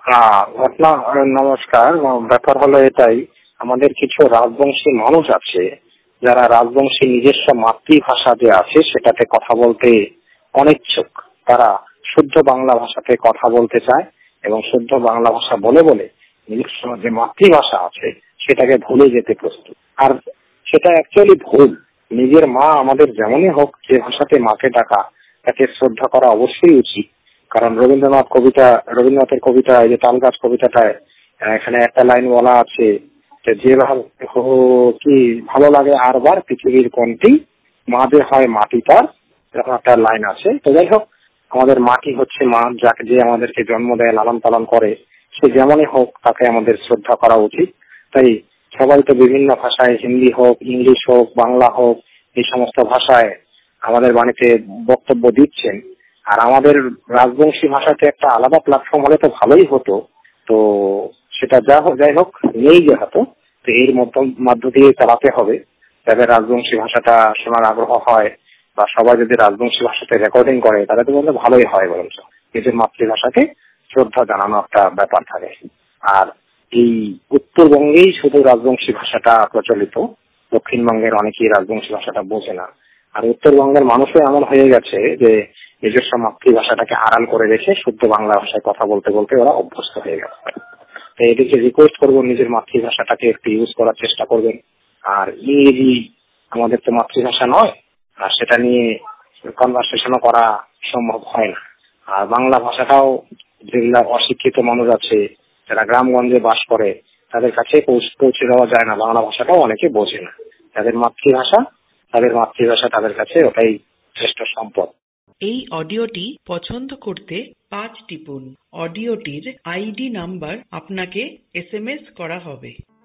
ঘটনা নমস্কার। ব্যাপার হলো এটাই, আমাদের কিছু রাজবংশী মানুষ আছে যারা রাজবংশী নিজস্ব মাতৃভাষা যে আছে সেটাতে কথা বলতে অনিচ্ছুক। তারা শুদ্ধ বাংলা ভাষাতে কথা বলতে চায় এবং শুদ্ধ বাংলা ভাষা বলে বলে নিজস্ব যে মাতৃভাষা আছে সেটাকে ভুলে যেতে প্রস্তুত। আর সেটা অ্যাকচুয়ালি ভুল। নিজের মা আমাদের যেমনই হোক, যে ভাষাতে মাকে ডাকা তাকে শ্রদ্ধা করা অবশ্যই উচিত। কারণ রবীন্দ্রনাথের কবিতা, এই যে তালগাছ কবিতাটায় এখানে একটা লাইন বলা আছে যে যেভাবে কি ভালো লাগে আরবার পৃথিবীর কোনটি মা যে হয় মাটি তার, এরকম একটা লাইন আছে। তো যাই হোক, আমাদের মাটি হচ্ছে মা, যাকে যে আমাদেরকে জন্ম দেয়, লালন পালন করে, সে যেমনই হোক তাকে আমাদের শ্রদ্ধা করা উচিত। তাই সবাই তো বিভিন্ন ভাষায়, হিন্দি হোক, ইংলিশ হোক, বাংলা হোক, এই সমস্ত ভাষায় আমাদের বাণীতে বক্তব্য দিচ্ছেন। আর আমাদের রাজবংশী ভাষাতে একটা আলাদা প্ল্যাটফর্ম হলে তো ভালোই হতো। তো সেটা যাই হোক, নেই যেহেতু, তো এর মধ্য দিয়ে চালাতে হবে। যাদের রাজবংশী ভাষাটা শোনার আগ্রহ হয় বা সবাই যদি রাজবংশী ভাষাতে রেকর্ডিং করে তাহলে তো বলতে ভালোই হয়। বরঞ্চ নিজের মাতৃভাষাকে শ্রদ্ধা জানানো একটা ব্যাপার থাকে। আর এই উত্তরবঙ্গেই শুধু রাজবংশী ভাষাটা প্রচলিত, দক্ষিণবঙ্গের অনেকেই রাজবংশী ভাষাটা বোঝে না। আর উত্তরবঙ্গের মানুষও এমন হয়ে গেছে যে নিজস্ব মাতৃভাষাটাকে আড়াল করে রেখে শুদ্ধ বাংলা ভাষায় কথা বলতে বলতে ওরা অভ্যস্ত হয়ে গেছে। তো এদেরকে রিকোয়েস্ট করবো নিজের মাতৃভাষাটাকে একটু ইউজ করার চেষ্টা করবেন। আর ইংরেজি আমাদের তো মাতৃভাষা নয়, আর সেটা নিয়ে কনভারসেশনও করা সম্ভব হয় না। আর বাংলা ভাষাটাও যেগুলা অশিক্ষিত মানুষ আছে, যারা গ্রামগঞ্জে বাস করে, তাদের কাছে পৌঁছে দেওয়া যায় না। বাংলা ভাষাটাও অনেকে বোঝে না। তাদের মাতৃভাষা তাদের কাছে ওটাই শ্রেষ্ঠ সম্পদ। এই অডিওটি পছন্দ করতে 5 টিপুন। অডিওটির আইডি নাম্বার আপনাকে SMS করা হবে।